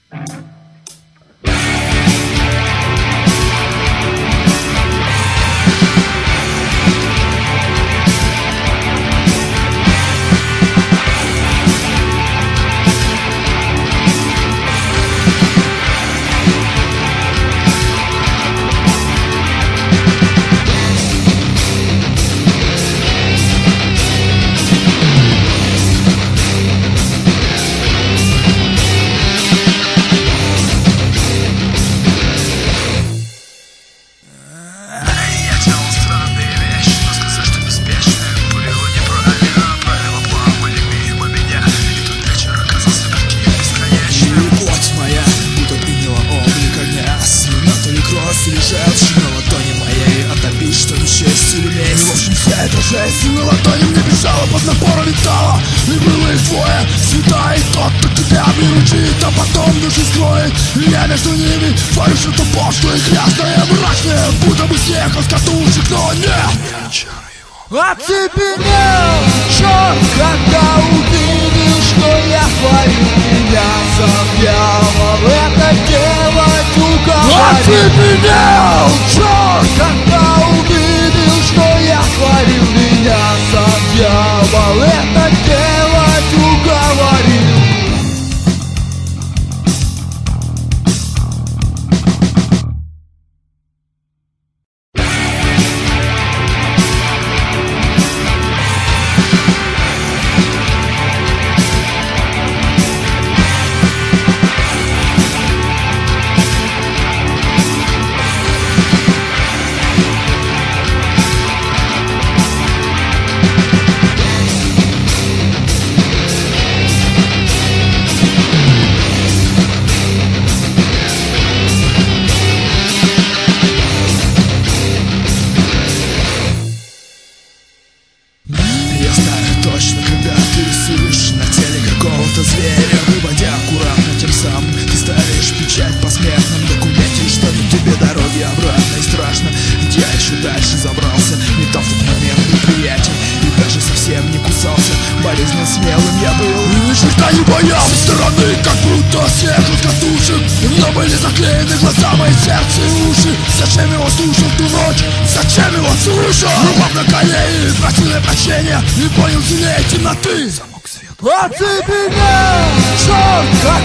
Жесть на ладони мне бежала под напором металла. И было их двое, святая и тот, кто тебя приручит, а потом души скроет. И я между ними творю что-то пошлое, грязное, мрачное, будто бы съехал с катушек, но нет. Оцепенел черт, когда увидел, что я творю. Меня сам дьявол это делать уговорил. Оцепенел черт, когда увидел, что я творил. Меня сам дьявол это делать уговорил. зверя, выводя аккуратно, тем самым ты ставишь печать по смертном документе, что на тебе дороги обратно. И страшно, ведь я еще дальше забрался, летал в тот момент неприятен и даже совсем не кусался. Болезненно смелым я был и ни черта не боялся. Со стороны как будто съехал с катушек, но были заклеены глаза, мои сердце и уши. Зачем его слушал ту ночь? Зачем его слушал? Упав на колени, просил я прощения и понял сильнее темноты. Оцепенел черт,